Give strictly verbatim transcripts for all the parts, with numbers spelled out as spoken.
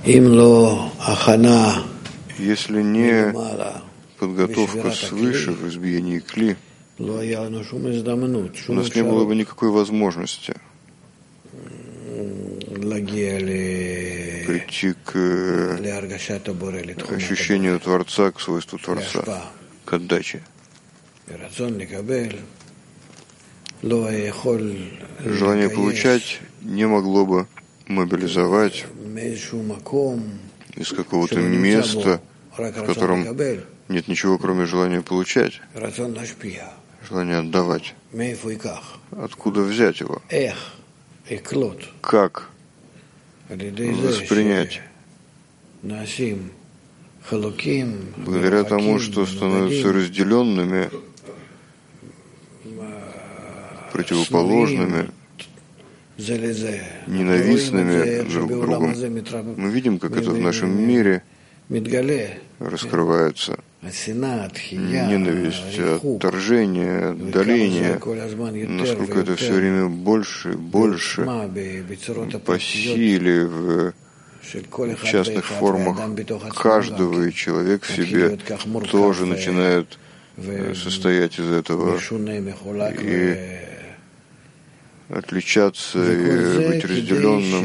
Если не подготовка свыше в избиении кли, у нас не было бы никакой возможности прийти к ощущению Творца, к свойству Творца, к отдаче. Желание получать не могло бы мобилизовать из какого-то места, в котором нет ничего, кроме желания получать, желание отдавать. Откуда взять его? Как воспринять? Благодаря тому, что становятся разделенными, противоположными, ненавистными друг другом. Мы видим, как это в нашем мире раскрывается. Ненависть, отторжение, отдаление, насколько это все время больше и больше по силе в частных формах каждого, и человек в себе тоже начинает состоять из этого и отличаться, и быть разделенным.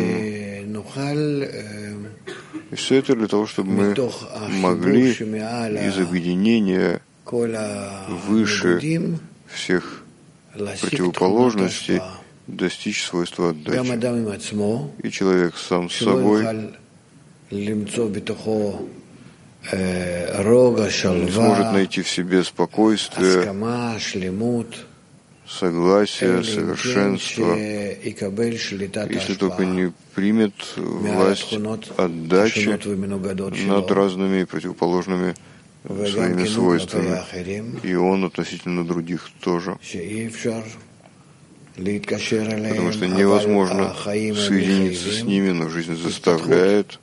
И все это для того, чтобы мы могли из объединения выше всех противоположностей достичь свойства отдачи. И человек сам с собой не сможет найти в себе спокойствие, согласие, совершенство, если только не примет власть отдачи над разными и противоположными своими свойствами. И он относительно других тоже. Потому что невозможно соединиться с ними, но жизнь заставляет,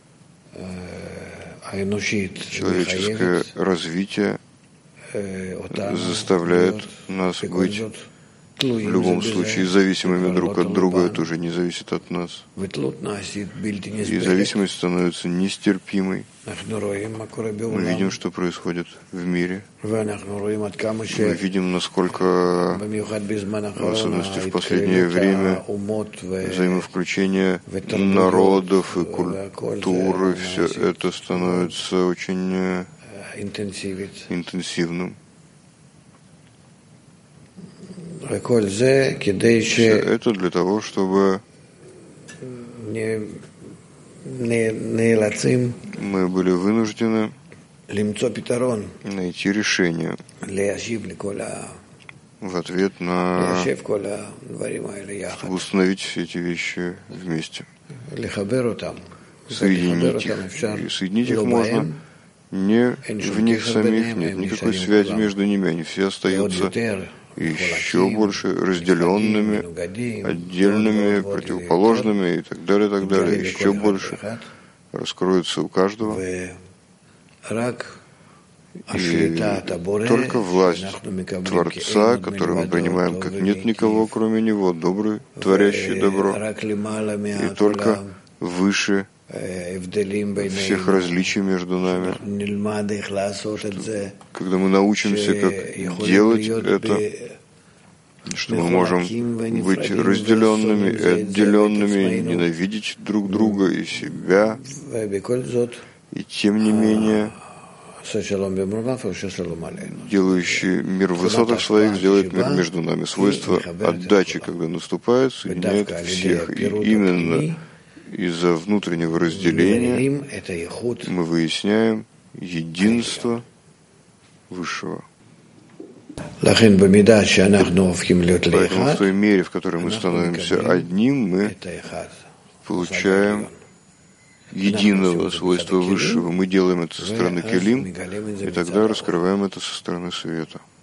человеческое развитие заставляет нас быть в любом случае зависимыми друг от друга. Это уже не зависит от нас. И зависимость становится нестерпимой. Мы видим, что происходит в мире. Мы видим, насколько, в особенности в последнее время, взаимовключение народов и культуры, все это становится очень интенсивным. Все это для того, чтобы мы были вынуждены найти решение в ответ на, чтобы установить все эти вещи вместе, соединить их. И соединить их можно не в них самих, нет никакой связи между ними, они все остаются еще больше разделенными, отдельными, противоположными и так далее, и так далее, еще больше раскроется у каждого. И только власть Творца, которую мы принимаем как нет никого, кроме Него, добрый, творящий добро, и только выше всех различий между нами. Когда мы научимся, как делать это, что мы можем быть разделенными и отделенными, ненавидеть друг друга и себя, и тем не менее делающий мир в высотах своих сделает мир между нами. Свойство отдачи, когда наступает, соединяет всех. И именно из-за внутреннего разделения мы выясняем единство Высшего. Поэтому в той мере, в которой мы становимся одним, мы получаем единого свойства Высшего. Мы делаем это со стороны Келим, и тогда раскрываем это со стороны света.